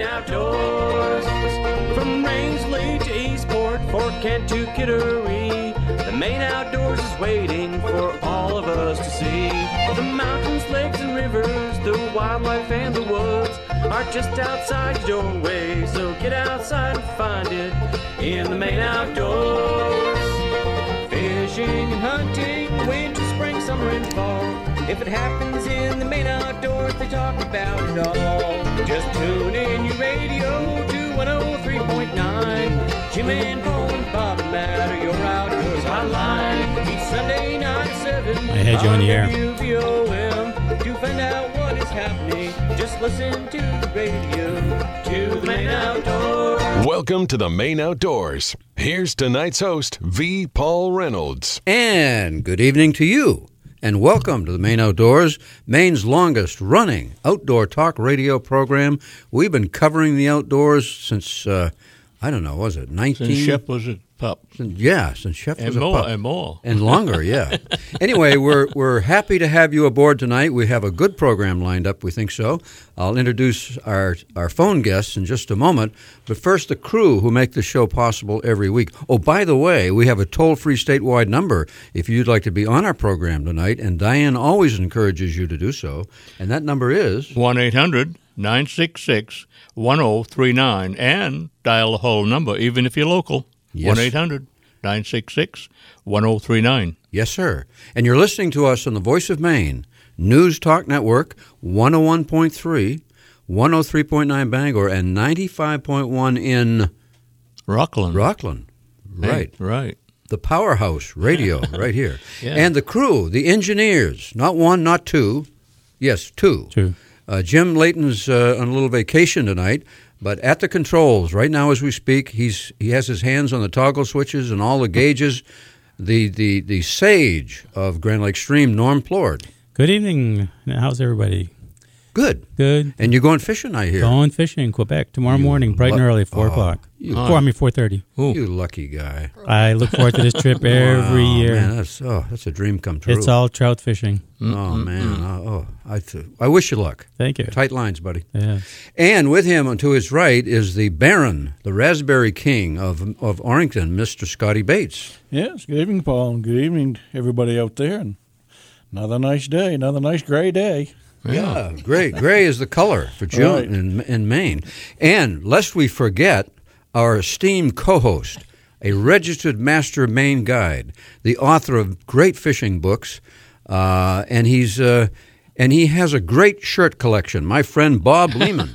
Maine Outdoors. From Rangeley to Eastport, Fort Kent to Kittery, the Maine Outdoors is waiting for all of us to see. The mountains, lakes, and rivers, the wildlife and the woods are just outside your doorway, so get outside and find it in the Maine Outdoors. Fishing and hunting, winter, spring, summer, and fall. If it happens in the Maine Outdoors, they talk about it all. Just tune in your radio to 103.9. Jim and Paul and Bob and Matt are your Outdoors Hotline. Each Sunday night at 7. I had you on the air. WVOM. To find out what is happening, just listen to the radio, to the Maine Outdoors. Welcome to the Maine Outdoors. Here's tonight's host, V. Paul Reynolds. And good evening to you. And welcome to the Maine Outdoors, Maine's longest-running outdoor talk radio program. We've been covering the outdoors since, was it 19? Since Shep was a pup. Since Shep was a pup. And more. And longer, yeah. Anyway, we're happy to have you aboard tonight. We have a good program lined up, we think so. I'll introduce our phone guests in just a moment. But first, the crew who make the show possible every week. Oh, by the way, we have a toll-free statewide number if you'd like to be on our program tonight, and Diane always encourages you to do so. And that number is 1-800-966-1039, and dial the whole number, even if you're local. Yes. 1-800-966-1039. Yes, sir. And you're listening to us on the Voice of Maine, News Talk Network, 101.3, 103.9 Bangor, and 95.1 in Rockland. Right. Hey, right. The powerhouse radio right here. Yeah. And the crew, the engineers, not one, not two. Yes, two. Jim Layton's on a little vacation tonight, but at the controls right now as we speak, he has his hands on the toggle switches and all the gauges. The sage of Grand Lake Stream, Norm Plord. Good evening. How's everybody? Good. Good. And you're going fishing, I hear. Going fishing in Quebec tomorrow morning, bright and early, 4 o'clock. 4:30. You lucky guy. I look forward to this trip every year. Man, that's a dream come true. It's all trout fishing. Oh, man. I wish you luck. Thank you. Tight lines, buddy. Yeah. And with him, to his right, is the Baron, the Raspberry King of Orrington, Mr. Scotty Bates. Yes, good evening, Paul, and good evening, everybody out there. And another nice day, another nice gray day. Yeah, gray. Gray is the color for June Right. in Maine. And lest we forget, our esteemed co-host, a registered master Maine guide, the author of great fishing books, and he has a great shirt collection. My friend Bob Lehman.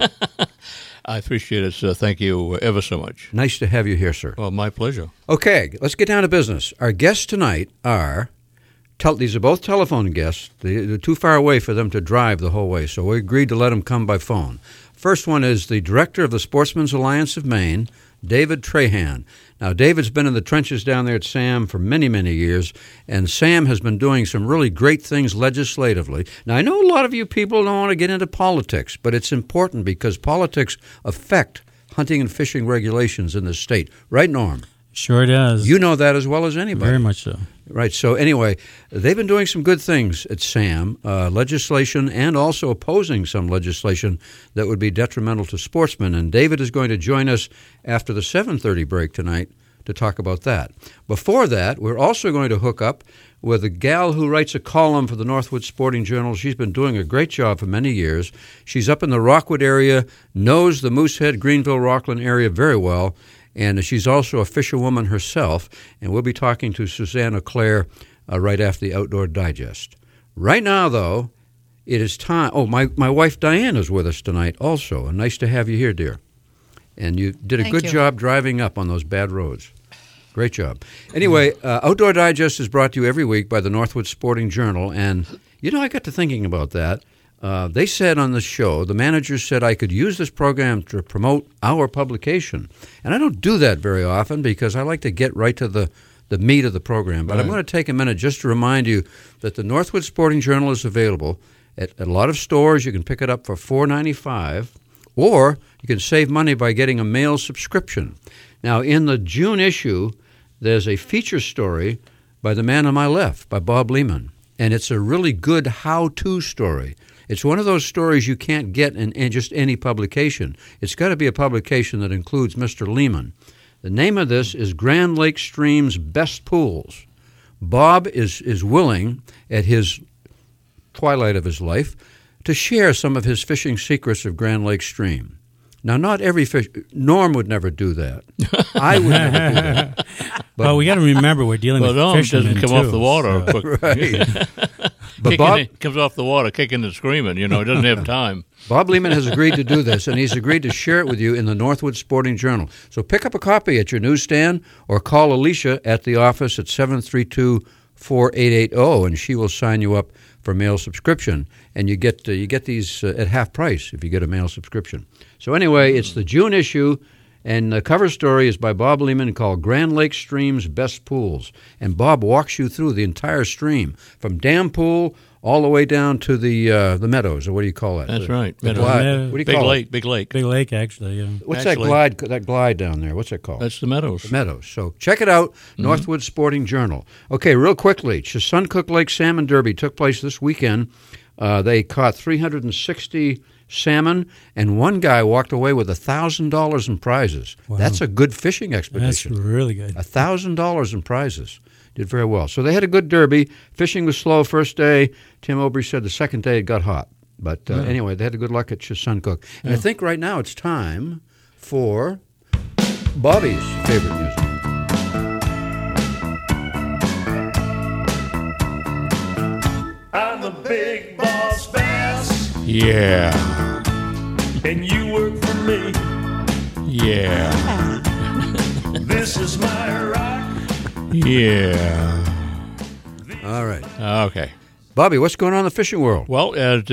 I appreciate it, sir. Thank you ever so much. Nice to have you here, sir. Well, my pleasure. Okay, let's get down to business. Our guests tonight are... These are both telephone guests. They're too far away for them to drive the whole way, so we agreed to let them come by phone. First one is the director of the Sportsmen's Alliance of Maine, David Trahan. Now, David's been in the trenches down there at SAM for many, many years, and SAM has been doing some really great things legislatively. Now, I know a lot of you people don't want to get into politics, but it's important because politics affect hunting and fishing regulations in the state. Right, Norm? Sure does. You know that as well as anybody. Very much so. Right. So anyway, they've been doing some good things at SAM, legislation and also opposing some legislation that would be detrimental to sportsmen. And David is going to join us after the 7:30 break tonight to talk about that. Before that, we're also going to hook up with a gal who writes a column for the Northwood Sporting Journal. She's been doing a great job for many years. She's up in the Rockwood area, knows the Moosehead, Greenville, Rockland area very well. And she's also a fisherwoman herself, and we'll be talking to Susanna Clare right after the Outdoor Digest. Right now, though, it is time. Oh, my wife Diane is with us tonight also, and nice to have you here, dear. And you did a good job driving up on those bad roads. Great job. Anyway, Outdoor Digest is brought to you every week by the Northwood Sporting Journal, and, I got to thinking about that. They said on the show, the manager said I could use this program to promote our publication. And I don't do that very often because I like to get right to the meat of the program. But right. I'm going to take a minute just to remind you that the Northwood Sporting Journal is available at a lot of stores. You can pick it up for $4.95, or you can save money by getting a mail subscription. Now, in the June issue, there's a feature story by the man on my left, by Bob Lehman. and it's a really good how-to story. It's one of those stories you can't get in just any publication. It's got to be a publication that includes Mr. Lehman. The name of this is Grand Lake Stream's Best Pools. Bob is willing, at his twilight of his life, to share some of his fishing secrets of Grand Lake Stream. Now, not every fish. Norm would never do that. I would never do that. Well, we got to remember we're dealing with fishermen doesn't come off the water quick. Right. But Bob comes off the water kicking and screaming. He doesn't have time. Bob Lehman has agreed to do this, and he's agreed to share it with you in the Northwood Sporting Journal. So pick up a copy at your newsstand or call Alicia at the office at 732-4880, and she will sign you up for mail subscription. And you get these at half price if you get a mail subscription. So anyway, it's the June issue, and the cover story is by Bob Lehman called Grand Lake Stream's Best Pools. And Bob walks you through the entire stream, from Dam Pool all the way down to the meadows, or what do you call that? That's right. The glide. What do you call it? Big lake. Big lake, actually, yeah. What's that glide down there? What's that called? That's the meadows. The meadows. So check it out, Northwood Sporting Journal. Okay, real quickly, Chesuncook Lake Salmon Derby took place this weekend. They caught 360 salmon, and one guy walked away with $1,000 in prizes. Wow. That's a good fishing expedition. That's really good. $1,000 in prizes. Did very well. So they had a good derby. Fishing was slow first day. Tim Obrey said the second day it got hot. But anyway, they had good luck at Chesuncook. And I think right now it's time for Bobby's favorite music. I'm the big boss bass, Yeah. and you work for me. Yeah. This is my rock. Yeah. All right. Okay. Bobby, what's going on in the fishing world? Well,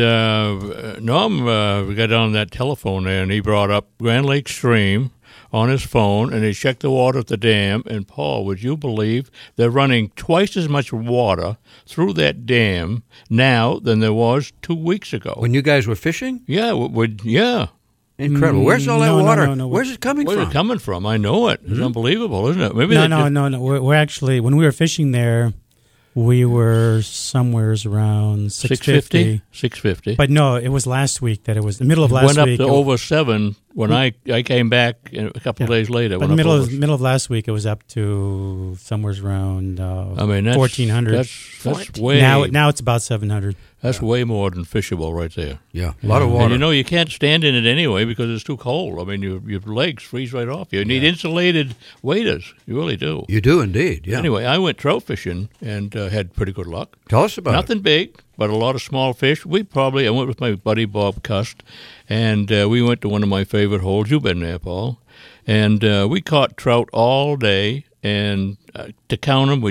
Norm we got on that telephone there, and he brought up Grand Lake Stream on his phone, and he checked the water at the dam. And, Paul, would you believe they're running twice as much water through that dam now than there was 2 weeks ago? When you guys were fishing? Yeah, yeah. Incredible. Where's all that water? No. Where's it coming from? Where's it coming from? I know it. It's unbelievable, isn't it? Maybe No. We're actually, when we were fishing there, we were somewhere around 650. 650. But no, it was last week that it was the middle of last week. Went up to over 7 when I came back a couple of days later. But middle of last week, it was up to somewhere around 1,400. That's way. Now it's about 700. That's way more than fishable right there. Yeah, a lot of water. And you can't stand in it anyway because it's too cold. I mean, your legs freeze right off. You need insulated waders. You really do. You do indeed, yeah. Anyway, I went trout fishing and had pretty good luck. Tell us about Nothing big, but a lot of small fish. I went with my buddy Bob Cust, and we went to one of my favorite holes. You've been there, Paul. And we caught trout all day, and to count them,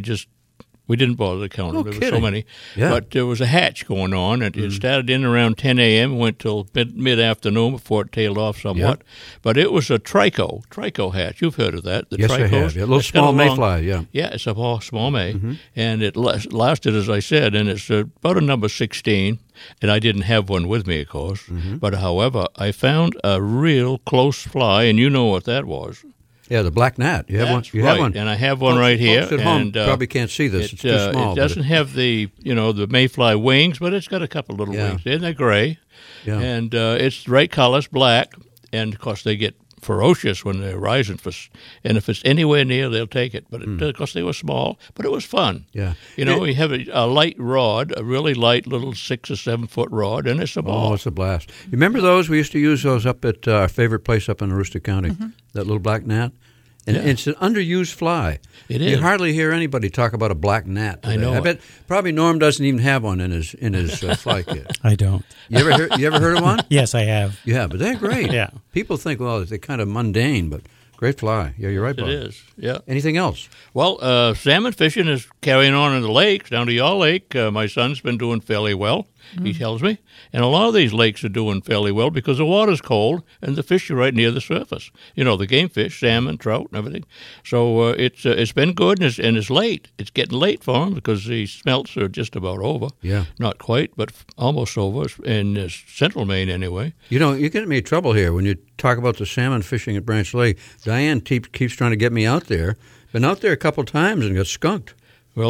we didn't bother to count them. There were so many. Yeah. But there was a hatch going on, and it started in around 10 a.m., went till mid-afternoon before it tailed off somewhat. Yep. But it was a trico hatch. You've heard of that. Yes, I have. Yeah, a little small mayfly, yeah. Yeah, it's a small may. And it lasted, as I said, and it's about a number 16. And I didn't have one with me, of course. But, however, I found a real close fly, and you know what that was. Yeah, the black gnat. You have one. You have one, and I have one right here. Folks at home probably can't see this. It's too small. It doesn't have the the mayfly wings, but it's got a couple little wings. And they're gray, and it's the right colors, black. And of course, they get ferocious when they're rising. And if it's anywhere near, they'll take it. But of course, they were small, but it was fun. Yeah, we have a light rod, a really light little 6 or 7 foot rod, and it's a ball. Oh, it's a blast. You remember those? We used to use those up at our favorite place up in Aroostook County. That little black gnat. And it's an underused fly. It is. You hardly hear anybody talk about a black gnat today. I know. I bet probably Norm doesn't even have one in his fly kit. I don't. You ever heard of one? Yes, I have. You have, but they're great. Yeah. People think, well, they're kind of mundane, but great fly. Yeah, you're right, Bob. It is. Yeah. Anything else? Well, salmon fishing is carrying on in the lakes. Down to your lake, my son's been doing fairly well, he tells me. And a lot of these lakes are doing fairly well because the water's cold and the fish are right near the surface. The game fish, salmon, trout, and everything. So it's been good, and it's late. It's getting late for them because the smelts are just about over. Yeah. Not quite, but almost over in central Maine anyway. You're getting me in trouble here when you talk about the salmon fishing at Branch Lake. Diane keeps trying to get me out there. Been out there a couple times and got skunked. Really?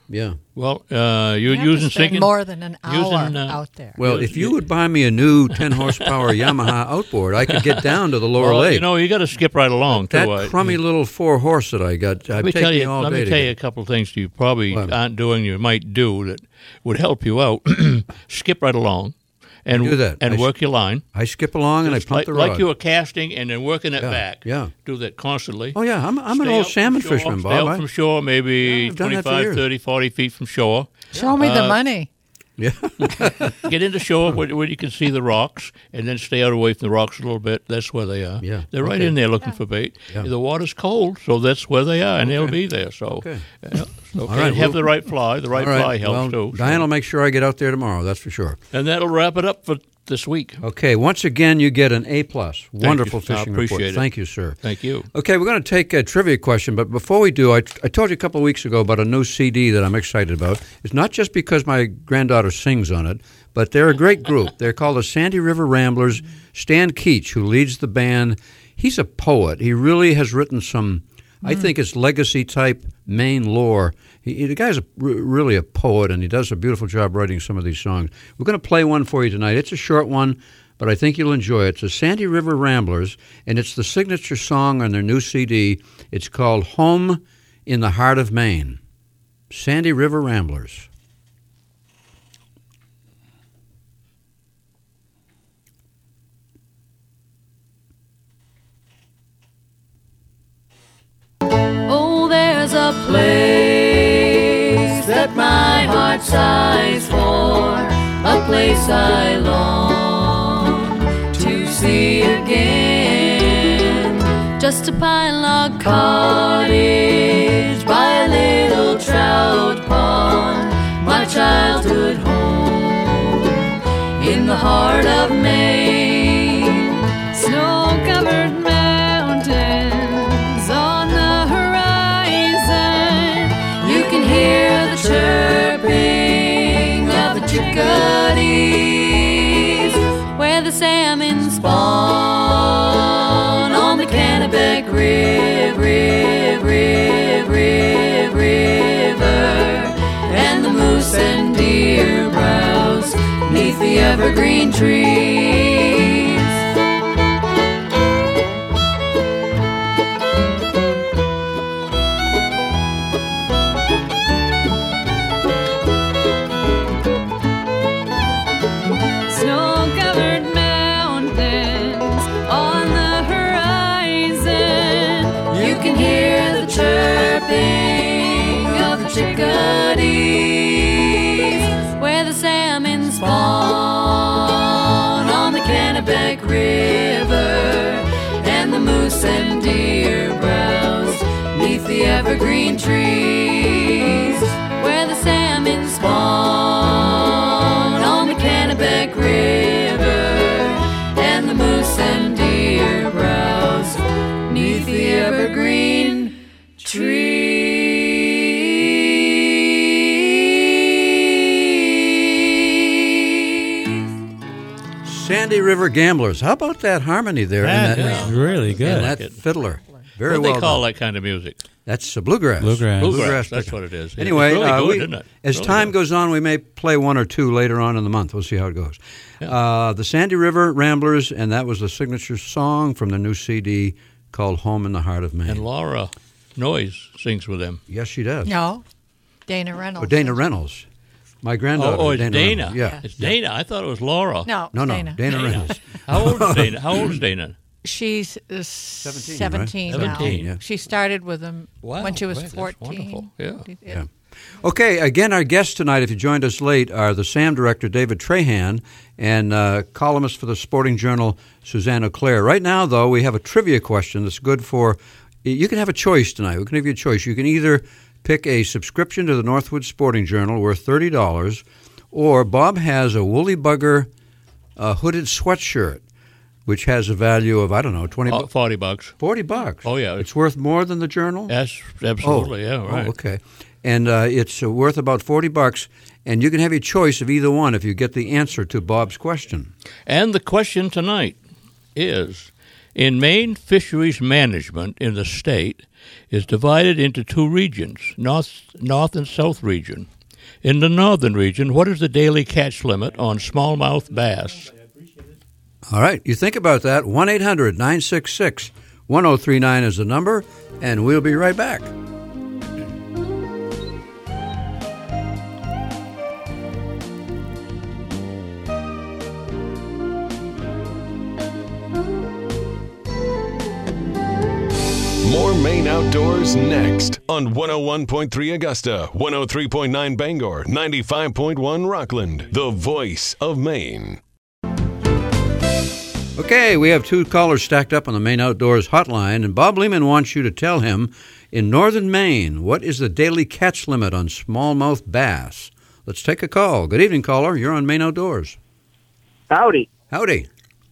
Yeah. Well, you're You have to using spend sinking more than an hour using, out there. Well, if you would buy me a new 10-horsepower Yamaha outboard, I could get down to the lower well, lake. you know, you got to skip right along too. That crummy little 4-horse that I got, Let I'd me take tell me you. all Let day me to tell get. you a couple of things you probably What? aren't doing. You might do that would help you out. Skip right along, and do that. and work your line. I skip along and I Just pump like, the rod. like you were casting and then working it Yeah, back. yeah. Do that constantly. Oh, yeah, I'm an Stay old out from salmon shore, fisherman, Stay Bob. out from shore, maybe Yeah, I've done that for 25, years. 30, 40 feet from shore. Show me the money. Yeah. Get into shore where you can see the rocks, and then stay out away from the rocks a little bit. That's where they are. Yeah, They're right okay. in there looking for bait. Yeah. The water's cold, so that's where they are, and they'll be there. So, Okay. so right, have well- the right fly. The right All right. fly helps well, too. Diane will make sure I get out there tomorrow, that's for sure. And that'll wrap it up for this week. Okay, once again, you get an A+. Wonderful I fishing appreciate report. it. Thank you, sir. Thank you. Okay, we're going to take a trivia question, but before we do, I told you a couple of weeks ago about a new CD that I'm excited about. It's not just because my granddaughter sings on it, but they're a great group. They're called the Sandy River Ramblers. Stan Keach, who leads the band, he's a poet. He really has written some, I think it's legacy-type Maine lore. The guy's really a poet, and he does a beautiful job writing some of these songs. We're going to play one for you tonight. It's a short one, but I think you'll enjoy it. It's the Sandy River Ramblers, and it's the signature song on their new CD. It's called Home in the Heart of Maine. Sandy River Ramblers. Oh, there's a place that my heart sighs for, a place I long to see again. Just a pine log cottage by a little trout pond, my childhood home in the heart of Maine. Snow-covered mountains on the horizon, you can hear the chirping of the chickadees, where the salmon spawn on the Kennebec River, and the moose and deer browse neath the evergreen trees. Snow-covered mountains on the horizon, you can hear the chirping of the chickadees, where the salmon spawn on the Kennebec River, and the moose and deer browse neath the evergreen trees, where the salmon spawn on the Kennebec River, and the moose and deer browse neath the evergreen trees. Sandy River Gamblers. How about that harmony there? That and is really good. And that fiddler. Very What do well they call done. that kind of music? That's bluegrass. Bluegrass. Bluegrass. That's picking. what it is. Anyway, it's really good, isn't it? as Really time good. goes on, we may play one or two later on in the month. We'll see how it goes. The Sandy River Ramblers, and that was the signature song from the new CD called Home in the Heart of Maine. And Laura Noyes sings with them. Yes, she does. No, Dana Reynolds. Oh, Dana Reynolds. My granddaughter. Oh, it's Dana. Reynolds. Yeah. It's Dana. I thought it was Laura. No, No, Dana. Dana Reynolds. How old is Dana? How old is Dana? She's 17, 17 right? now. 17, yeah. She started with him Wow, when she was great, that's 14. wonderful, yeah. Yeah. Okay, again, our guests tonight, if you joined us late, are the SAM director, David Trahan, and columnist for the Sporting Journal, Suzanne Auclair. Right now, though, we have a trivia question that's good for, you can have a choice tonight. We can give you a choice. You can either pick a subscription to the Northwood Sporting Journal worth $30, or Bob has a Woolly Bugger hooded sweatshirt, which has a value of, I don't know, $20, $40. $40. Oh, yeah. It's worth more than the Journal? Yes, absolutely. Yeah, right. Oh, okay. And it's worth about $40, and you can have your choice of either one if you get the answer to Bob's question. And the question tonight is In Maine, fisheries management in the state is divided into two regions, north and south region. In the northern region, what is the daily catch limit on smallmouth bass? All right, you think about that. 1-800-966-1039 is the number, and we'll be right back. More Maine Outdoors next on 101.3 Augusta, 103.9 Bangor, 95.1 Rockland, the voice of Maine. Okay, we have two callers stacked up on the Maine Outdoors hotline, and Bob Lehman wants you to tell him, in northern Maine, what is the daily catch limit on smallmouth bass? Let's take a call. Good evening, caller. You're on Maine Outdoors. Howdy. Howdy.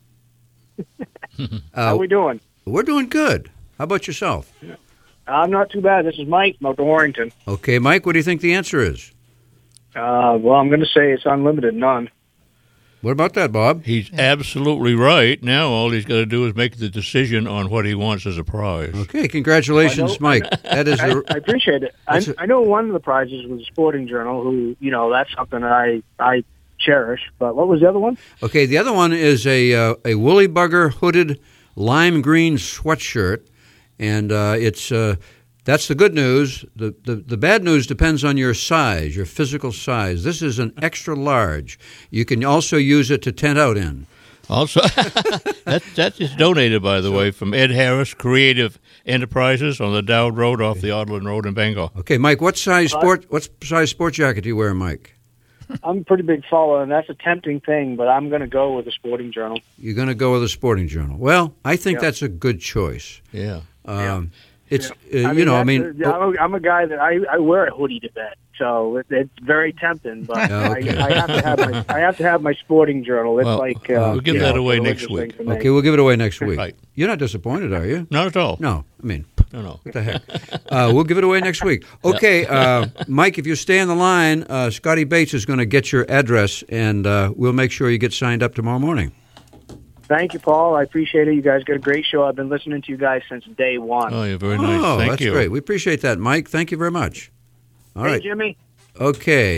How we doing? We're doing good. How about yourself? I'm not too bad. This is Mike from out to Warrington. Okay, Mike, what do you think the answer is? Well, I'm going to say it's unlimited, none. What about that, Bob? He's absolutely right. Now all he's got to do is make the decision on what he wants as a prize. Okay, congratulations, Mike. That is I appreciate it. I know one of the prizes was Sporting Journal, who, that's something that I cherish. But what was the other one? Okay, the other one is a woolly bugger hooded lime green sweatshirt. And that's the good news. The bad news depends on your size, your physical size. This is an extra large. You can also use it to tent out in. Also, that is donated, by the way, from Ed Harris Creative Enterprises on the Dowd Road off the Audlin Road in Bangor. Okay, Mike, what size sport jacket do you wear, Mike? I'm a pretty big follower, and that's a tempting thing, but I'm going to go with the Sporting Journal. You're going to go with the Sporting Journal. Well, I think that's a good choice. Yeah. It's I'm a guy that I wear a hoodie to bed, so it's very tempting. But Okay. I have to have my Sporting Journal. It's we'll give that away next week. Okay, we'll give it away next week. Right. You're not disappointed, are you? Not at all. No, I mean, no. What the heck? We'll give it away next week. Okay, Mike, if you stay on the line, Scotty Bates is going to get your address, and we'll make sure you get signed up tomorrow morning. Thank you, Paul. I appreciate it. You guys got a great show. I've been listening to you guys since day one. Oh, you're very nice. Thank that's you. Great. We appreciate that, Mike. Thank you very much. All right, Jimmy. Okay,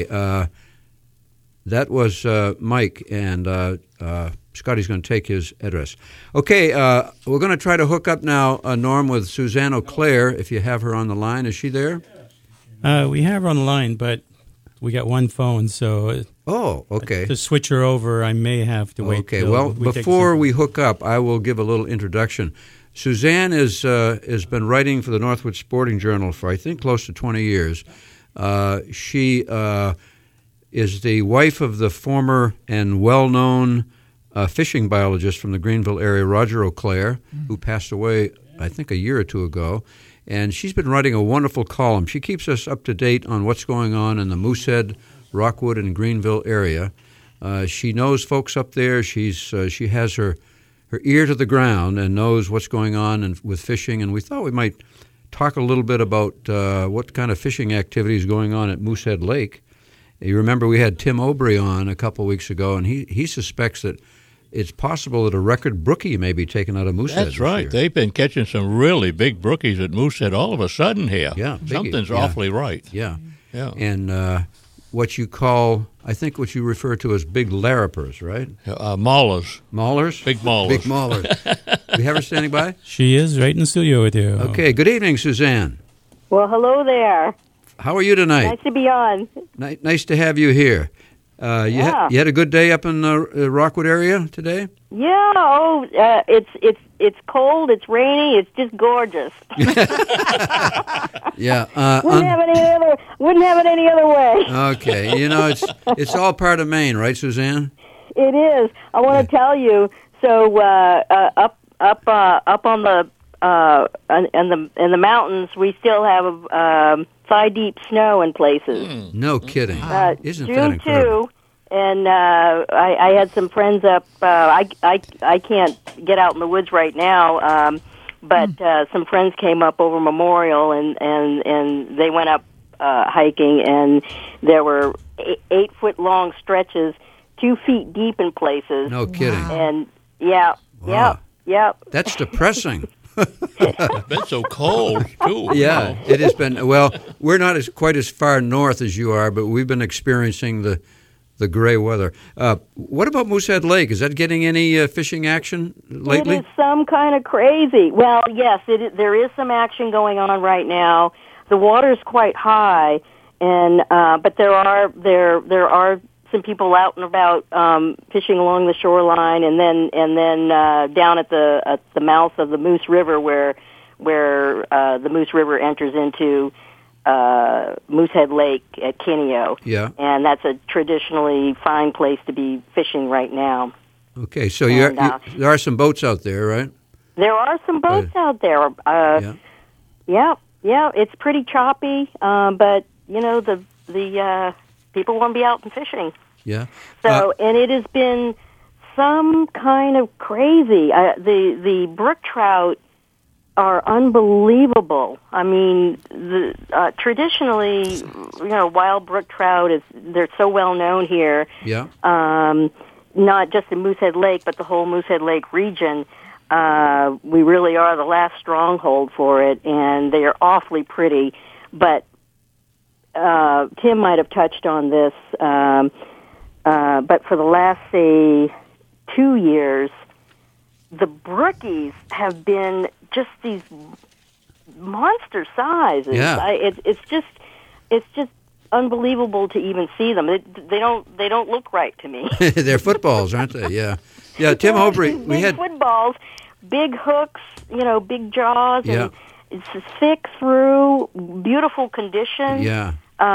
that was Mike, and Scotty's going to take his address. Okay, we're going to try to hook up now, Norm, with Suzanne O'Clair, if you have her on the line. Is she there? We have her on the line, but we got one phone, so... Oh, okay. To switch her over, I may have to wait. Okay, well, before we hook up, I will give a little introduction. Suzanne has been writing for the Northwood Sporting Journal for, I think, close to 20 years. She is the wife of the former and well-known fishing biologist from the Greenville area, Roger O'Clair, who passed away, I think, a year or two ago. And she's been writing a wonderful column. She keeps us up to date on what's going on in the Moosehead, Rockwood, and Greenville area. She knows folks up there. She has her ear to the ground and knows what's going on with fishing. And we thought we might talk a little bit about what kind of fishing activity is going on at Moosehead Lake. You remember we had Tim Obrey on a couple of weeks ago, and he suspects that it's possible that a record brookie may be taken out of Moosehead. That's right. Year. They've been catching some really big brookies at Moosehead all of a sudden here. Yeah, something's awfully right. Yeah, yeah. And what you call, I think, what you refer to as big larripers, right? Maulers. Maulers. Big maulers. Big maulers. We have her standing by. She is right in the studio with you. Okay. Good evening, Suzanne. Well, hello there. How are you tonight? Nice to be on. Nice to have you here. You had a good day up in the Rockwood area today? Yeah. Oh, it's cold. It's rainy. It's just gorgeous. Yeah. Wouldn't have it any other way. Okay. You know, it's all part of Maine, right, Suzanne? It is. I want to tell you. So up on the in the mountains, we still have thigh deep snow in places. No kidding. Isn't June that incredible? 2, and I had some friends up. I can't get out in the woods right now, but some friends came up over Memorial, and they went up hiking, and there were 8-foot long stretches, 2 feet deep in places. No kidding. And yeah. Yep. That's depressing. It's been so cold, too. Yeah, it has been. Well, we're not quite as far north as you are, but we've been experiencing the gray weather. What about Moosehead Lake? Is that getting any fishing action lately? It is some kind of crazy. Well, yes, there is some action going on right now. The water's quite high, and but there are some people out and about fishing along the shoreline, and then down at the mouth of the Moose River, where the Moose River enters into Moosehead Lake at Kineo. Yeah, and that's a traditionally fine place to be fishing right now. Okay, so there are some boats out there, right? There are some boats out there. Yeah, it's pretty choppy, but the people want to be out and fishing. Yeah. So, and it has been some kind of crazy. The brook trout are unbelievable. I mean, traditionally, wild brook trout they're so well known here. Yeah. Not just in Moosehead Lake, but the whole Moosehead Lake region. We really are the last stronghold for it, and they are awfully pretty. But Tim might have touched on this. But for the last, say, 2 years, the brookies have been just these monster sizes. Yeah. It's just unbelievable to even see them. They don't look right to me. They're footballs, aren't they? Yeah. Yeah, Tim Hobry, we had footballs, big hooks, big jaws, Yeah. and it's thick through, beautiful condition. Yeah.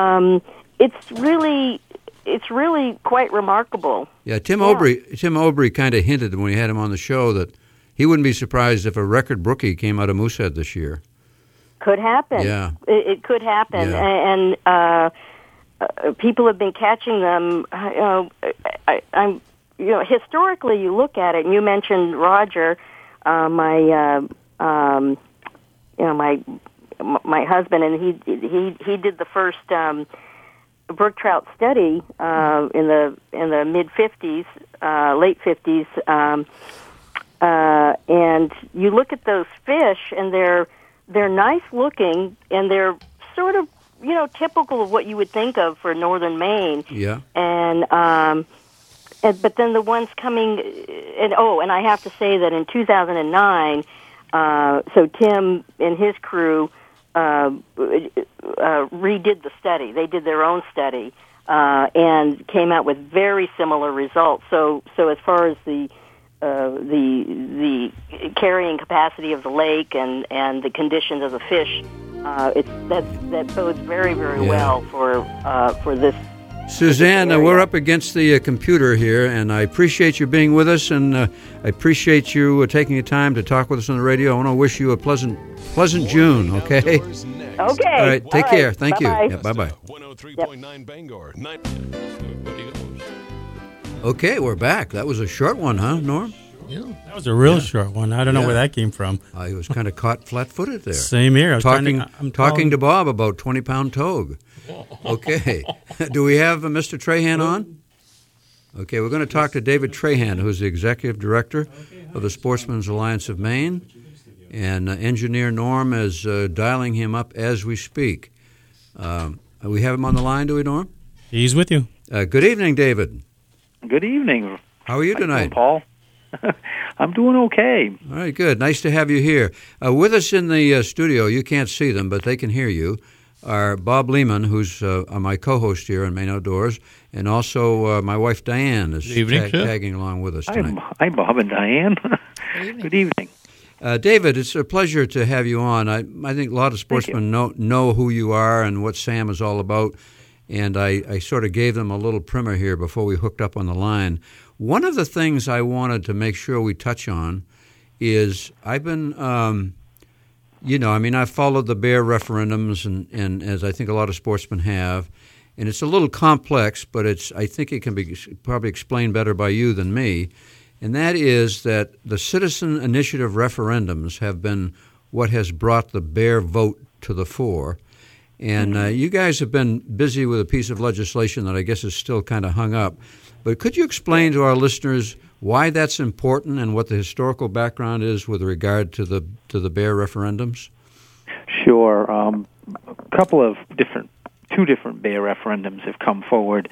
It's really quite remarkable. Yeah, Tim Hobry kind of hinted when we had him on the show that he wouldn't be surprised if a record brookie came out of Moosehead this year. Could happen. Yeah. It could happen. Yeah. And people have been catching them. Historically, you look at it, and you mentioned Roger, my husband, and he did the first brook trout study in the mid 50s, late 50s, and you look at those fish, and they're nice looking, and they're sort of typical of what you would think of for northern Maine. Yeah. But then the ones coming, and I have to say that in 2009, so Tim and his crew redid the study. They did their own study and came out with very similar results. So as far as the carrying capacity of the lake and the conditions of the fish, that bodes very, very well for this. Suzanne, we're up against the computer here, and I appreciate you being with us, and I appreciate you taking the time to talk with us on the radio. I want to wish you a pleasant June, okay? Okay. All right, take care. Thank Bye-bye. you. Yeah, bye-bye. 103.9 Bangor. Okay, we're back. That was a short one, huh, Norm? Yeah. That was a real short one. I don't know where that came from. I was kind of caught flat-footed there. Same here. I was talking to Bob about 20-pound togue. Okay. Do we have Mr. Trahan on? Okay, we're going to talk to David Trahan, who's the Executive Director of the Sportsman's Alliance of Maine, and Engineer Norm is dialing him up as we speak. We have him on the line, do we, Norm? He's with you. Good evening, David. Good evening. How are you tonight? Paul? I'm doing okay. All right, good. Nice to have you here. With us in the studio, you can't see them, but they can hear you, are Bob Lehman, who's my co-host here on Maine Outdoors, and also my wife Diane is tagging along with us tonight. Hi, Bob and Diane. Good evening. David, it's a pleasure to have you on. I think a lot of sportsmen know who you are and what SAM is all about, and I sort of gave them a little primer here before we hooked up on the line. One of the things I wanted to make sure we touch on is I've been, I've followed the bear referendums, and as I think a lot of sportsmen have, and it's a little complex, but I think it can be probably explained better by you than me, and that is that the citizen initiative referendums have been what has brought the bear vote to the fore. And you guys have been busy with a piece of legislation that I guess is still kind of hung up. But could you explain to our listeners why that's important and what the historical background is with regard to the bear referendums? Sure. Two different bear referendums have come forward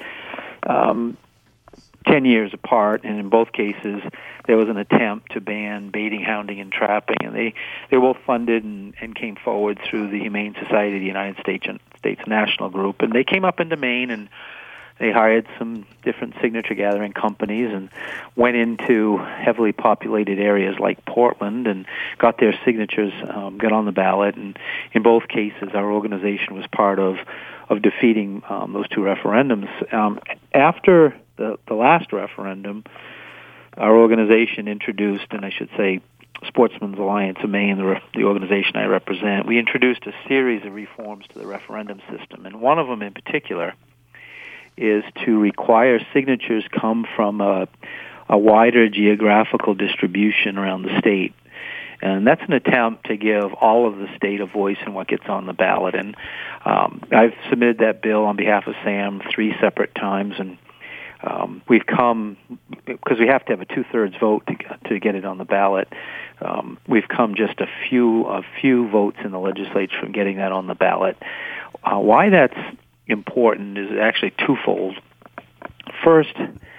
10 years apart, and in both cases there was an attempt to ban baiting, hounding, and trapping, and they were both funded and came forward through the Humane Society of the United States National Group, and they came up into Maine, and they hired some different signature gathering companies and went into heavily populated areas like Portland and got their signatures, got on the ballot, and in both cases our organization was part of defeating those two referendums. After the last referendum, our organization introduced, and I should say Sportsmen's Alliance of Maine, the organization I represent, we introduced a series of reforms to the referendum system, and one of them in particular is to require signatures come from a wider geographical distribution around the state. And that's an attempt to give all of the state a voice in what gets on the ballot. And I've submitted that bill on behalf of SAM 3 separate times, and we've come, because we have to have a 2/3 vote to get it on the ballot, we've come just a few votes in the legislature from getting that on the ballot. Why that's important is actually twofold. First,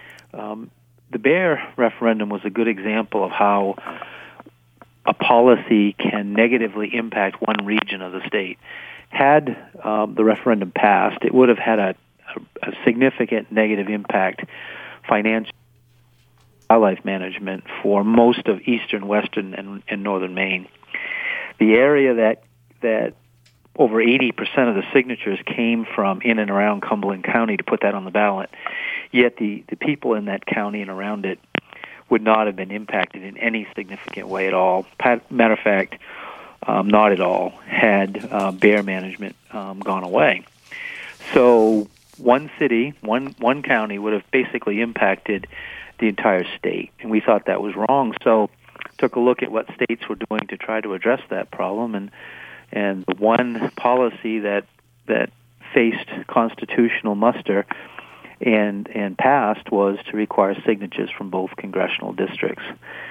the bear referendum was a good example of how a policy can negatively impact one region of the state. Had the referendum passed, it would have had a significant negative impact financial wildlife management for most of eastern, western, and northern Maine. The area that over 80% of the signatures came from in and around Cumberland County to put that on the ballot, yet the people in that county and around it would not have been impacted in any significant way at all. Matter of fact, not at all, had bear management gone away. So one city, one county would have basically impacted the entire state, and we thought that was wrong. So took a look at what states were doing to try to address that problem, and the one policy that faced constitutional muster and passed was to require signatures from both congressional districts.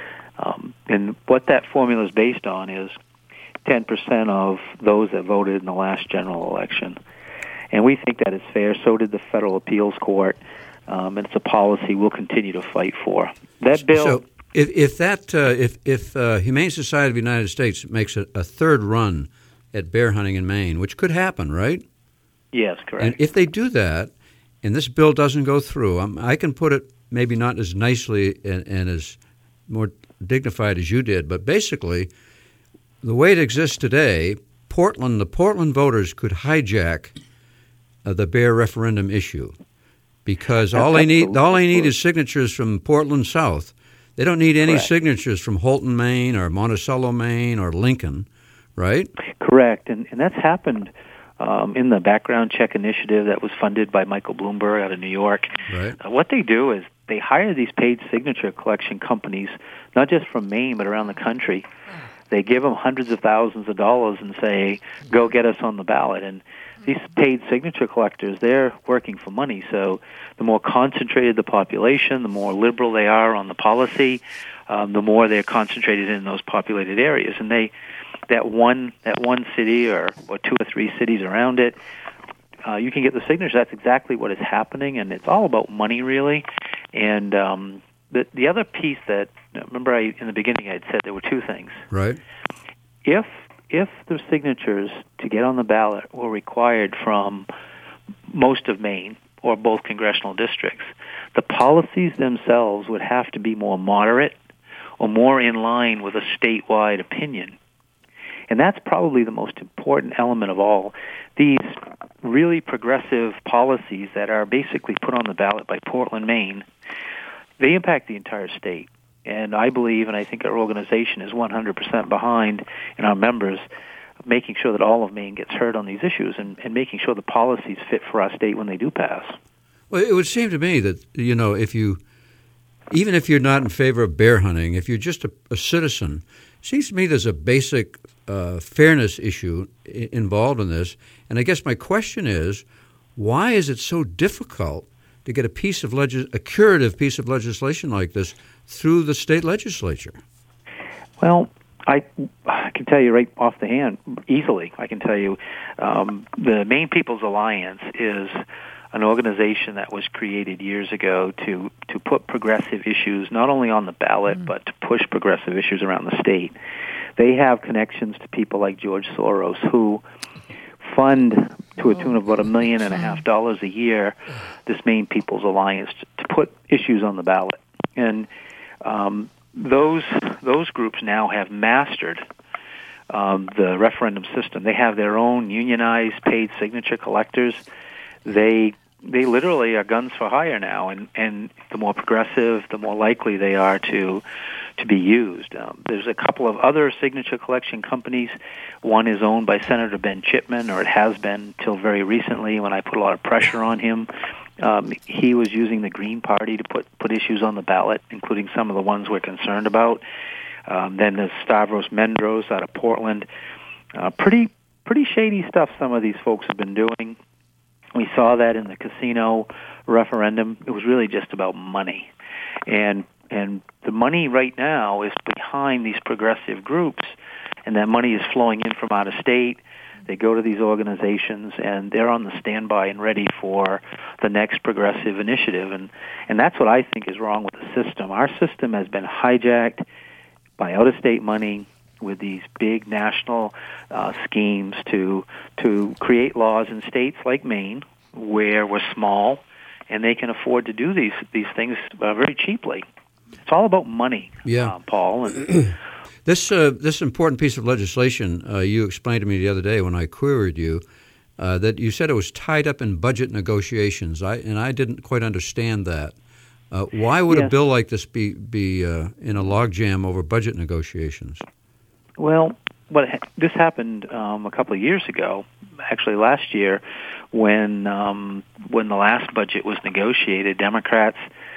And what that formula is based on is 10% of those that voted in the last general election. And we think that is fair. So did the Federal Appeals Court, and it's a policy we'll continue to fight for. That bill. So if Humane Society of the United States makes a third run at bear hunting in Maine, which could happen, right? Yes, correct. And if they do that, and this bill doesn't go through, I can put it maybe not as nicely and as more dignified as you did, but basically, the way it exists today, the Portland voters could hijack the bear referendum issue, because all they need is signatures from Portland South. They don't need any signatures from Holton, Maine, or Monticello, Maine, or Lincoln, right? Correct, and that's happened in the background check initiative that was funded by Michael Bloomberg out of New York. Right. What they do is they hire these paid signature collection companies, not just from Maine but around the country. They give them hundreds of thousands of dollars and say, go get us on the ballot. And these paid signature collectors, they're working for money. So the more concentrated the population, the more liberal they are on the policy, the more they're concentrated in those populated areas. And that one city or 2 or 3 cities around it, you can get the signatures. That's exactly what is happening, and it's all about money, really. And the other piece that, remember in the beginning I had said there were 2 things. Right. If the signatures to get on the ballot were required from most of Maine or both congressional districts, the policies themselves would have to be more moderate or more in line with a statewide opinion. And that's probably the most important element of all. These really progressive policies that are basically put on the ballot by Portland, Maine, they impact the entire state. And I believe, and I think our organization is 100% behind, and our members, making sure that all of Maine gets heard on these issues and making sure the policies fit for our state when they do pass. Well, it would seem to me that, even if you're not in favor of bear hunting, if you're just a citizen, it seems to me there's a basic fairness issue involved in this. And I guess my question is, why is it so difficult to get a curative piece of legislation like this through the state legislature? Well, I can tell you right off the hand, easily, I can tell you, the Maine People's Alliance is an organization that was created years ago to put progressive issues not only on the ballot, but to push progressive issues around the state. They have connections to people like George Soros, who fund to a tune of about $1.5 million a year this Maine People's Alliance to put issues on the ballot. And those groups now have mastered the referendum system. They have their own unionized paid signature collectors. They literally are guns for hire now, and the more progressive, the more likely they are to be used. There's a couple of other signature collection companies. One is owned by Senator Ben Chipman, or it has been till very recently when I put a lot of pressure on him. He was using the Green Party to put issues on the ballot, including some of the ones we're concerned about. Then there's Stavros Mendros out of Portland. Pretty shady stuff some of these folks have been doing. We saw that in the casino referendum. It was really just about money. And the money right now is behind these progressive groups, and that money is flowing in from out of state. They go to these organizations, and they're on the standby and ready for the next progressive initiative. And that's what I think is wrong with the system. Our system has been hijacked by out-of-state money with these big national schemes to create laws in states like Maine, where we're small, and they can afford to do these things very cheaply. It's all about money, Paul. And This important piece of legislation, you explained to me the other day when I queried you, that you said it was tied up in budget negotiations, and I didn't quite understand that. Why would a bill like this be in a logjam over budget negotiations? Well, this happened a couple of years ago, actually last year, when the last budget was negotiated. Democrats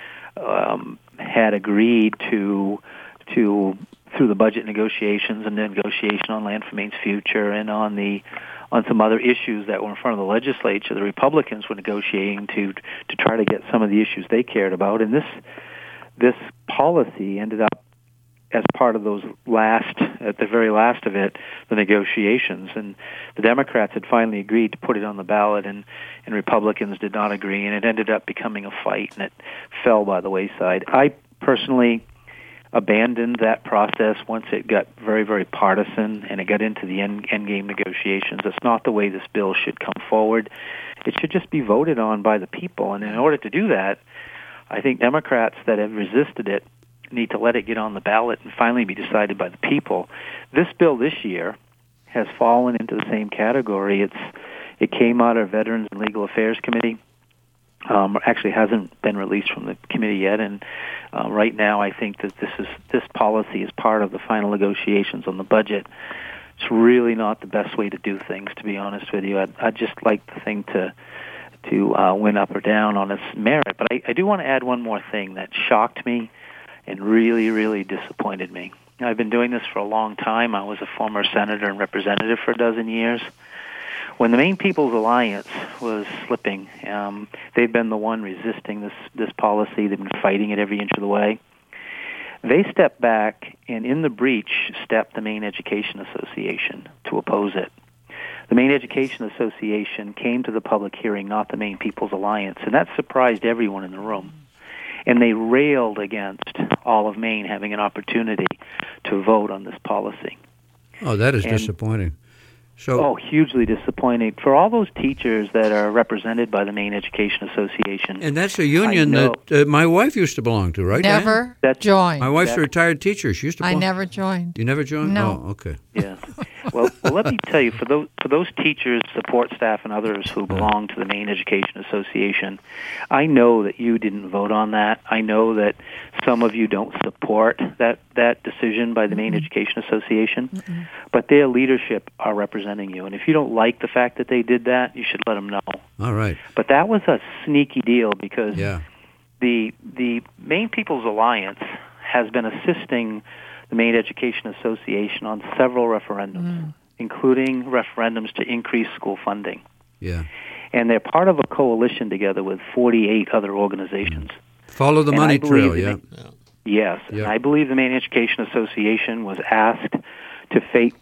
had agreed to through the budget negotiations and the negotiation on Land for Maine's future and on some other issues that were in front of the legislature, the Republicans were negotiating to try to get some of the issues they cared about. And this policy ended up as part of those at the very last of it, the negotiations. And the Democrats had finally agreed to put it on the ballot, and Republicans did not agree, and it ended up becoming a fight, and it fell by the wayside. I personally abandoned that process once it got very, very partisan and it got into the end game negotiations. It's not the way this bill should come forward. It should just be voted on by the people. And in order to do that, I think Democrats that have resisted it need to let it get on the ballot and finally be decided by the people. This bill this year has fallen into the same category. It came out of Veterans and Legal Affairs Committee. Actually hasn't been released from the committee yet, and right now I think that this policy is part of the final negotiations on the budget. It's really not the best way to do things, to be honest with you. I'd just like the thing to win up or down on its merit. But I do want to add one more thing that shocked me and really, really disappointed me. I've been doing this for a long time. I was a former senator and representative for a dozen years. When the Maine People's Alliance was slipping, they've been the one resisting this policy. They've been fighting it every inch of the way. They stepped back, and in the breach stepped the Maine Education Association to oppose it. The Maine Education Association came to the public hearing, not the Maine People's Alliance, and that surprised everyone in the room. And they railed against all of Maine having an opportunity to vote on this policy. Oh, that is disappointing. Hugely disappointing for all those teachers that are represented by the Maine Education Association. And that's a union that my wife used to belong to, right? Never joined. My wife's a retired teacher. She used to belong. I never joined. You never joined? No. Oh, okay. Yes. Well, let me tell you, for those teachers, support staff, and others who belong to the Maine Education Association, I know that you didn't vote on that. I know that some of you don't support that decision by the Maine Education Association, but their leadership are representing you. And if you don't like the fact that they did that, you should let them know. All right. But that was a sneaky deal because the Maine People's Alliance has been assisting the Maine Education Association on several referendums, including referendums to increase school funding. Yeah. And they're part of a coalition together with 48 other organizations. Follow the money trail, Yes, and I believe the Maine Education Association was asked to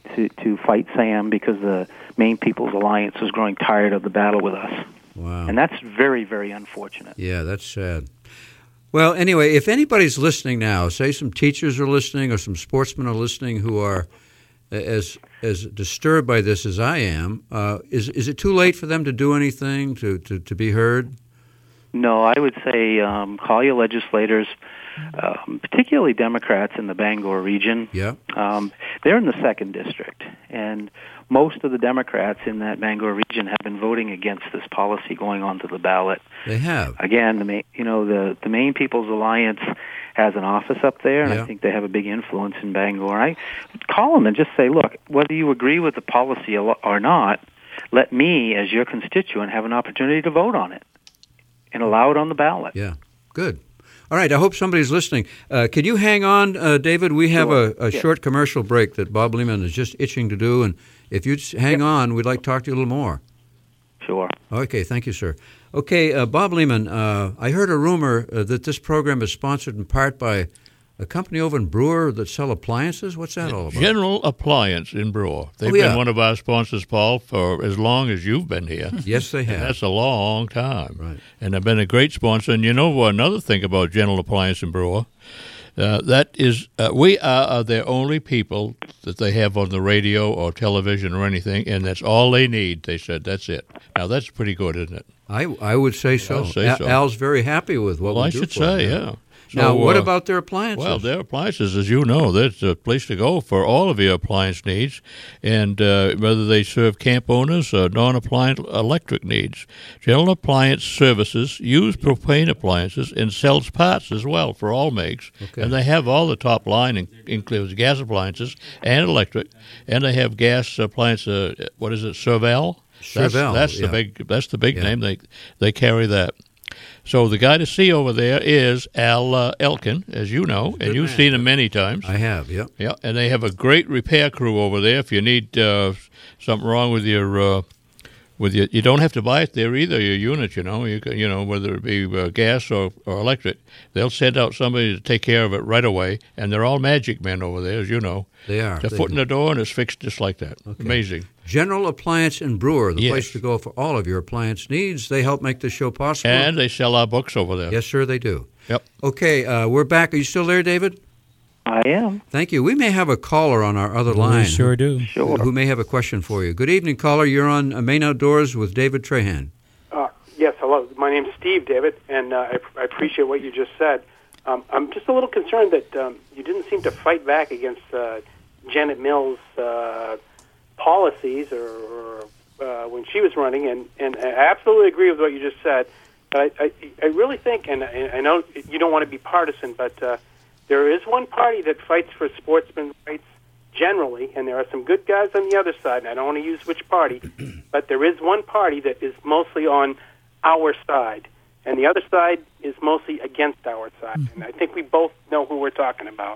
fight SAM because the Maine People's Alliance was growing tired of the battle with us. Wow. And that's very, very unfortunate. Yeah, that's sad. Well, anyway, if anybody's listening now, say some teachers are listening or some sportsmen are listening who are as disturbed by this as I am, is it too late for them to do anything, to be heard? No, I would say call your legislators, particularly Democrats in the Bangor region. Yeah. They're in the 2nd District, and most of the Democrats in that Bangor region have been voting against this policy going onto the ballot. They have. Again, the Maine People's Alliance has an office up there, and I think they have a big influence in Bangor. I call them and just say, look, whether you agree with the policy or not, let me, as your constituent, have an opportunity to vote on it and allow it on the ballot. Yeah, good. All right, I hope somebody's listening. Can you hang on, David? We have a short commercial break that Bob Lehman is just itching to do, and if you hang on, we'd like to talk to you a little more. Sure. Okay, thank you, sir. Okay, Bob Lehman, I heard a rumor that this program is sponsored in part by a company over in Brewer that sell appliances. What's that all about? General Appliance in Brewer. They've been one of our sponsors, Paul, for as long as you've been here. Yes, they have. And that's a long time. Right. And they've been a great sponsor. And you know another thing about General Appliance in Brewer? That is, we are their only people that they have on the radio or television or anything, and that's all they need. They said, that's it. Now, that's pretty good, isn't it? I would say so. So. Al's very happy with what we do. I should say, yeah. Now, what about their appliances? Well, their appliances, as you know, that's a place to go for all of your appliance needs, and whether they serve camp owners or non-appliance electric needs. General Appliance Services use propane appliances and sells parts as well for all makes. Okay. And they have all the top line, includes gas appliances and electric, and they have gas appliance, what is it, Serval? That's the big name. They carry that. So the guy to see over there is Al Elkin, as you know, and you've seen him many times. I have, yeah. Yeah, and they have a great repair crew over there. If you need something wrong with your you don't have to buy it there either. Your unit, whether it be gas or electric, they'll send out somebody to take care of it right away. And they're all magic men over there, as you know. They are. Their foot in the door, and it's fixed just like that. Okay. Amazing. General Appliance in Brewer, the place to go for all of your appliance needs. They help make this show possible. And they sell our books over there. Yes, sir, they do. Yep. Okay, we're back. Are you still there, David? I am. Thank you. We may have a caller on our other line. We sure do. Who may have a question for you. Good evening, caller. You're on Maine Outdoors with David Trahan. Yes, hello. My name's Steve, David, and I appreciate what you just said. I'm just a little concerned that you didn't seem to fight back against Janet Mills' policies or when she was running, and I absolutely agree with what you just said. But I really think, and I know you don't want to be partisan, but there is one party that fights for sportsmen's rights generally, and there are some good guys on the other side, and I don't want to use which party, but there is one party that is mostly on our side, and the other side is mostly against our side. And I think we both know who we're talking about.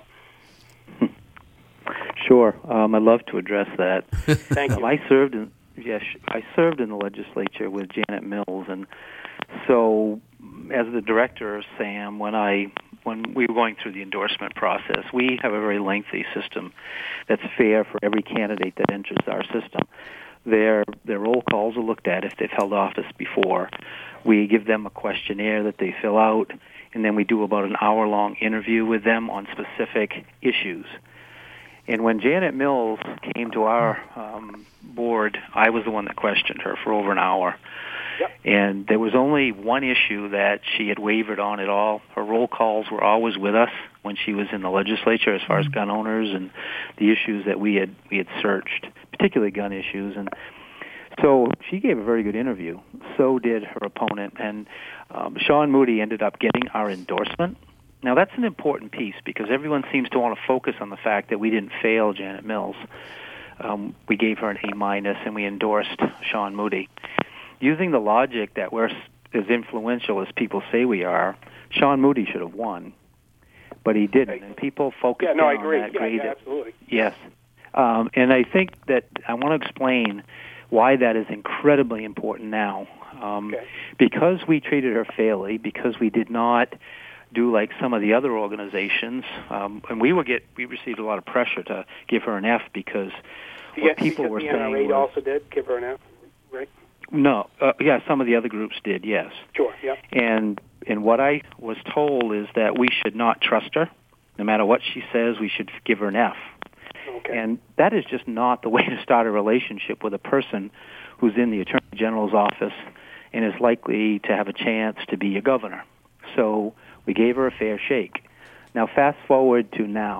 Sure. I'd love to address that. Thank you. I served in the legislature with Janet Mills, and so as the director of SAM, when we were going through the endorsement process, we have a very lengthy system that's fair for every candidate that enters our system. Their roll calls are looked at if they've held office before. We give them a questionnaire that they fill out, and then we do about an hour-long interview with them on specific issues. And when Janet Mills came to our board, I was the one that questioned her for over an hour. Yep. And there was only one issue that she had wavered on at all. Her roll calls were always with us when she was in the legislature as far as gun owners and the issues that we had searched, particularly gun issues. And so she gave a very good interview. So did her opponent. And Sean Moody ended up getting our endorsement. Now, that's an important piece because everyone seems to want to focus on the fact that we didn't fail Janet Mills. We gave her an A-, and we endorsed Sean Moody. Using the logic that we're as influential as people say we are, Sean Moody should have won, but he didn't. And people focused on that. Yeah, absolutely. Yes. And I think that I want to explain why that is incredibly important now. Because we treated her fairly, because we did not do like some of the other organizations, and we received a lot of pressure to give her an F because what people were the saying NRA was, also did give her an F, right? No, some of the other groups did, yes. Sure, yeah. And what I was told is that we should not trust her. No matter what she says, we should give her an F. Okay. And that is just not the way to start a relationship with a person who's in the Attorney General's office and is likely to have a chance to be a governor. So we gave her a fair shake. Now, fast forward to now,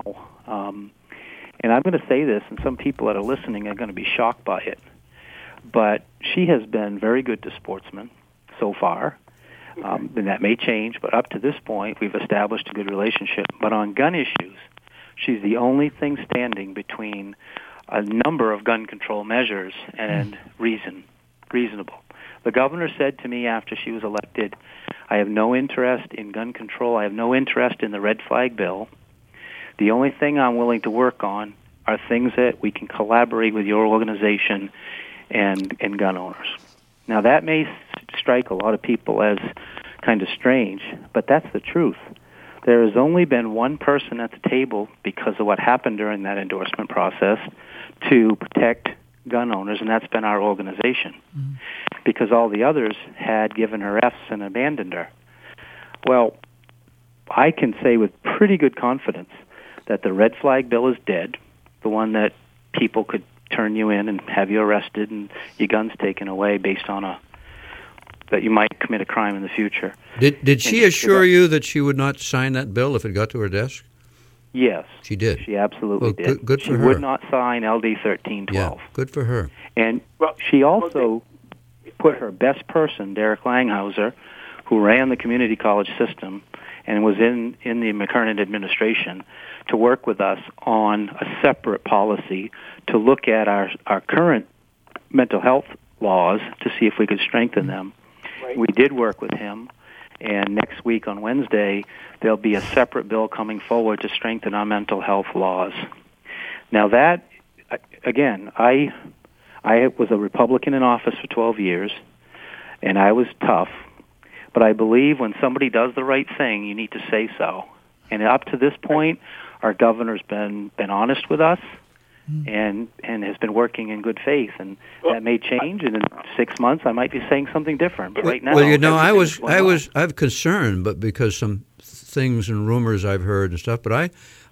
and I'm going to say this, and some people that are listening are going to be shocked by it, but she has been very good to sportsmen so far. And that may change, but up to this point, we've established a good relationship. But on gun issues, she's the only thing standing between a number of gun control measures and reasonable. The governor said to me after she was elected, I have no interest in gun control. I have no interest in the red flag bill. The only thing I'm willing to work on are things that we can collaborate with your organization and gun owners. Now, that may strike a lot of people as kind of strange, but that's the truth. There has only been one person at the table because of what happened during that endorsement process to protect gun owners, and that's been our organization. Because all the others had given her Fs and abandoned her. Well, I can say with pretty good confidence that the red flag bill is dead, the one that people could turn you in and have you arrested and your guns taken away based on that you might commit a crime in the future. Did she assure you that she would not sign that bill if it got to her desk? Yes. She did? She absolutely did. Good for her. She would not sign LD 1312. Yeah, good for her. And she also put her best person, Derek Langhauser, who ran the community college system and was in the McKernan administration, to work with us on a separate policy to look at our current mental health laws to see if we could strengthen them. Right. We did work with him, and next week on Wednesday, there'll be a separate bill coming forward to strengthen our mental health laws. Now that, again, I was a Republican in office for 12 years, and I was tough, but I believe when somebody does the right thing, you need to say so. And up to this point, our governor's been honest with us and has been working in good faith, and that may change, and in 6 months I might be saying something different. But right now, well, I'm concerned, but because some things and rumors I've heard and stuff. But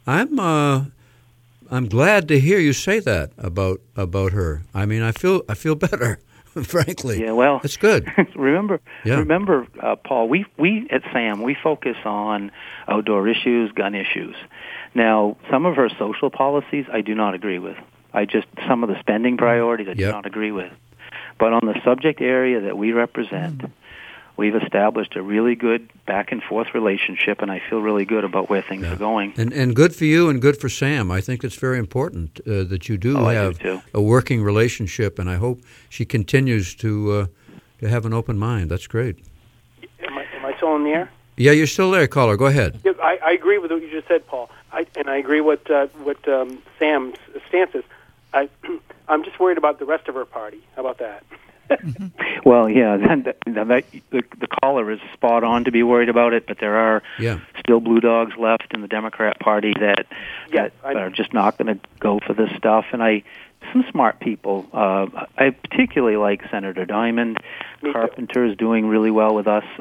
I'm glad to hear you say that about her. I mean, I feel better, frankly. Yeah, well, it's good. Remember, Paul, we at SAM, we focus on outdoor issues, gun issues. Now, some of her social policies I do not agree with. Some of the spending priorities I do not agree with. But on the subject area that we represent, we've established a really good back-and-forth relationship, and I feel really good about where things are going. And good for you and good for Sam. I think it's very important that you do have a working relationship, and I hope she continues to have an open mind. That's great. Am I still in the air? Yeah, you're still there, caller. Go ahead. Yeah, I agree with what you just said, Paul. I agree what Sam's stance is. I'm just worried about the rest of her party. How about that? Well, yeah, the caller is spot on to be worried about it, but there are still blue dogs left in the Democrat Party that are just not going to go for this stuff. And some smart people. I particularly like Senator Diamond. Carpenter is doing really well with us.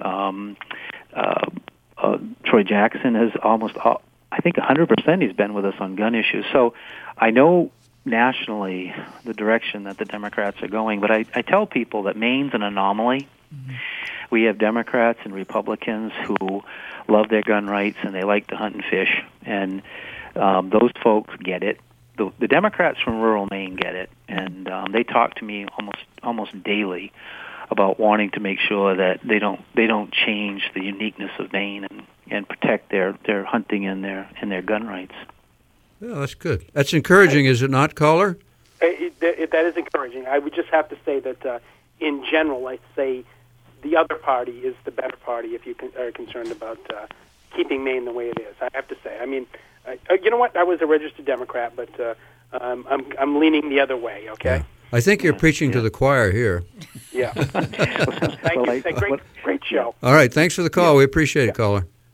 Troy Jackson has I think 100% he's been with us on gun issues. So I know nationally the direction that the Democrats are going, but I tell people that Maine's an anomaly. We have Democrats and Republicans who love their gun rights and they like to hunt and fish, and those folks get it. The Democrats from rural Maine get it, and they talk to me almost daily about wanting to make sure that they don't change the uniqueness of Maine and protect their hunting and their gun rights. Yeah, that's good. That's encouraging, is it not, caller? That is encouraging. I would just have to say that, in general, I'd say the other party is the better party if you are concerned about keeping Maine the way it is. I have to say. I mean, you know what? I was a registered Democrat, but I'm leaning the other way, okay? Yeah. I think you're preaching to the choir here. Yeah. Thank you. Great show. All right. Thanks for the call. We appreciate it, caller.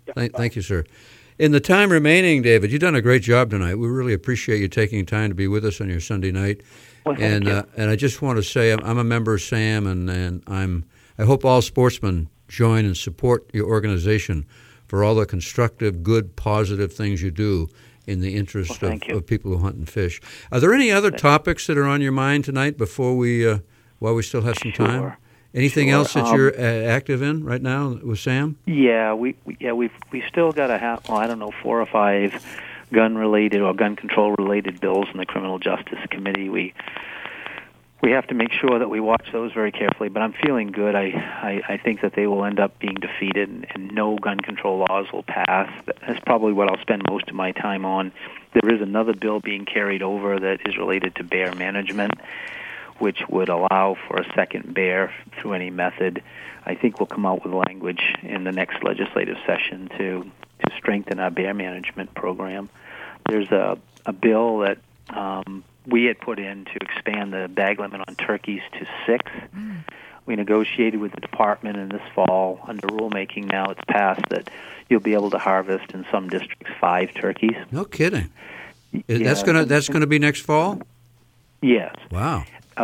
Thank you, sir. In the time remaining, David, you've done a great job tonight. We really appreciate you taking time to be with us on your Sunday night. Well, thank you. And I just want to say I'm a member of SAM, and I hope all sportsmen join and support your organization for all the constructive, good, positive things you do in the interest of people who hunt and fish. Are there any other topics that are on your mind tonight before while we still have some time? Anything else that you're active in right now with Sam? Yeah, we've still got 4 or 5 gun-related or gun control-related bills in the Criminal Justice Committee. We have to make sure that we watch those very carefully, but I'm feeling good. I think that they will end up being defeated and no gun control laws will pass. That's probably what I'll spend most of my time on. There is another bill being carried over that is related to bear management, which would allow for a second bear through any method. I think we'll come out with language in the next legislative session to strengthen our bear management program. There's a bill that we had put in to expand the bag limit on turkeys to 6. We negotiated with the department, and this fall, under rulemaking now it's passed that you'll be able to harvest in some districts 5 turkeys. No kidding. That's gonna be next fall? Yes. Wow.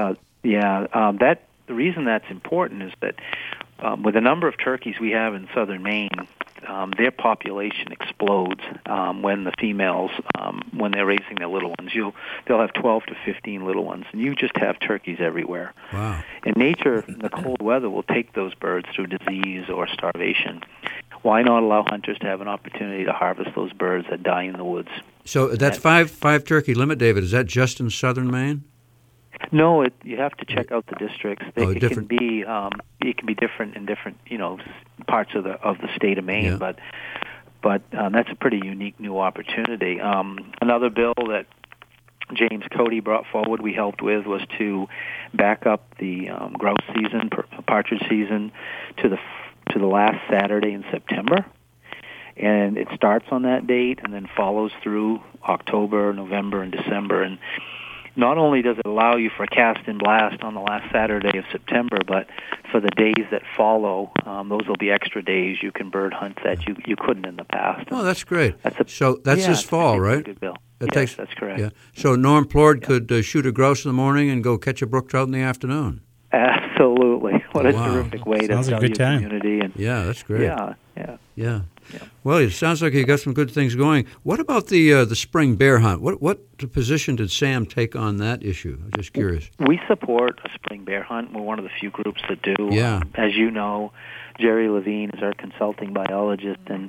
The reason that's important is that with the number of turkeys we have in southern Maine, their population explodes when the females, when they're raising their little ones. They'll have 12 to 15 little ones, and you just have turkeys everywhere. Wow. And nature, in the cold weather, will take those birds through disease or starvation. Why not allow hunters to have an opportunity to harvest those birds that die in the woods? So that's five turkey limit, David. Is that just in southern Maine? No, you have to check out the districts. It different. Can be different in different parts of the state of Maine, but that's a pretty unique new opportunity. Another bill that James Cody brought forward, we helped with, was to back up the grouse season, partridge season, to the last Saturday in September. And it starts on that date and then follows through October, November, and December. And not only does it allow you for a cast and blast on the last Saturday of September, but for the days that follow, those will be extra days you can bird hunt that you couldn't in the past. Oh, that's great. So that's this fall, right? Good bill. Yes, that's correct. Yeah. So Norm Plord could shoot a grouse in the morning and go catch a brook trout in the afternoon. Absolutely. What a terrific way to tell your community. And yeah, that's great. Yeah. Well, it sounds like you got some good things going. What about the spring bear hunt? What position did Sam take on that issue? I'm just curious. We support a spring bear hunt. We're one of the few groups that do. Yeah. As you know, Jerry Levine is our consulting biologist, and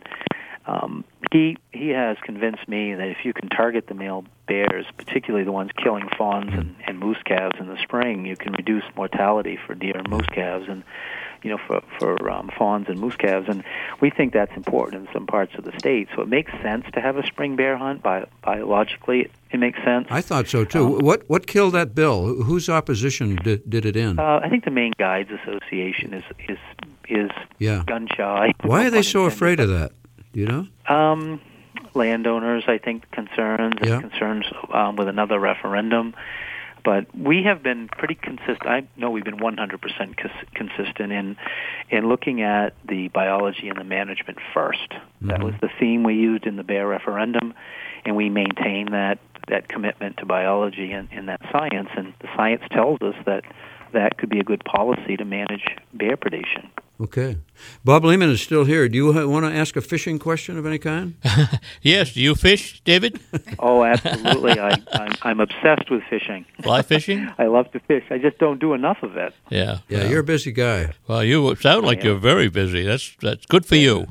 he has convinced me that if you can target the male bears, particularly the ones killing fawns and moose calves in the spring, you can reduce mortality for deer and moose calves, and for fawns and moose calves. And we think that's important in some parts of the state. So it makes sense to have a spring bear hunt. Biologically, it makes sense. I thought so too. What killed that bill? Whose opposition did it in? I think the Maine Guides Association is gun shy. Why are they so afraid of that? Do you know? Landowners, I think, concerns with another referendum. But we have been pretty consistent. I know we've been 100% consistent in looking at the biology and the management first. Mm-hmm. That was the theme we used in the bear referendum, and we maintain that commitment to biology and that science. And the science tells us that could be a good policy to manage bear predation. Okay. Bob Lehman is still here. Do you want to ask a fishing question of any kind? Yes. Do you fish, David? Oh, absolutely. I'm obsessed with fishing. Fly fishing? I love to fish. I just don't do enough of it. Yeah. Yeah, you're a busy guy. Well, you sound like you're very busy. That's good for you.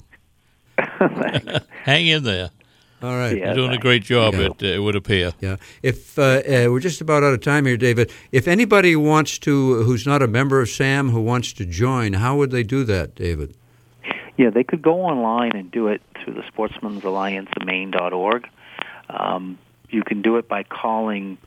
Hang in there. All right. You're doing a great job, it would appear. Yeah. If we're just about out of time here, David. If anybody wants to, who's not a member of SAM, who wants to join, how would they do that, David? Yeah, they could go online and do it through the Sportsmen's Alliance of Maine.org. You can do it by calling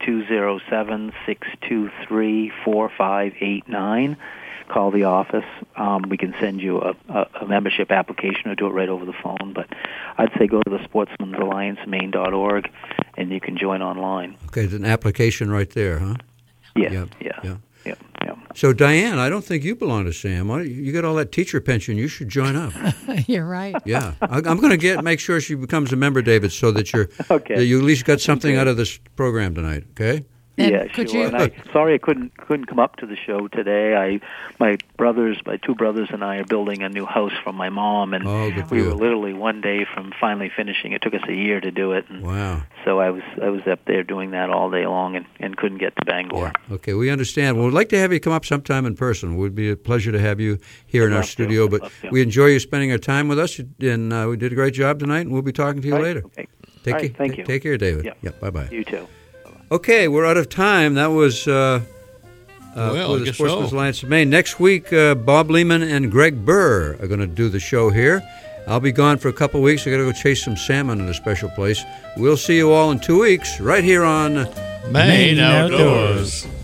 207-623-4589. Call the office. We can send you a membership application or do it right over the phone. But I'd say go to the Sportsmen's Alliance Maine.org and you can join online. Okay, there's an application right there, huh? Yeah. So, Diane, I don't think you belong to Sam. You got all that teacher pension. You should join up. You're right. Yeah. I'm going to make sure she becomes a member, David, so that Okay. that you at least got something out of this program tonight, okay? Yeah, sure. And sorry I couldn't come up to the show today. My two brothers and I are building a new house for my mom, and we were literally one day from finally finishing. It took us a year to do it. And wow. So I was up there doing that all day long and couldn't get to Bangor. Yeah. Okay, we understand. Well, we'd like to have you come up sometime in person. It would be a pleasure to have you here in our studio, but we enjoy you spending your time with us, and we did a great job tonight, and we'll be talking to you later. Okay. Thank you. Take care, David. Yeah. Bye-bye. You too. Okay, we're out of time. That was for the Sportsman's Alliance of Maine. Next week, Bob Lehman and Greg Burr are going to do the show here. I'll be gone for a couple of weeks. I got to go chase some salmon in a special place. We'll see you all in 2 weeks right here on Maine Outdoors.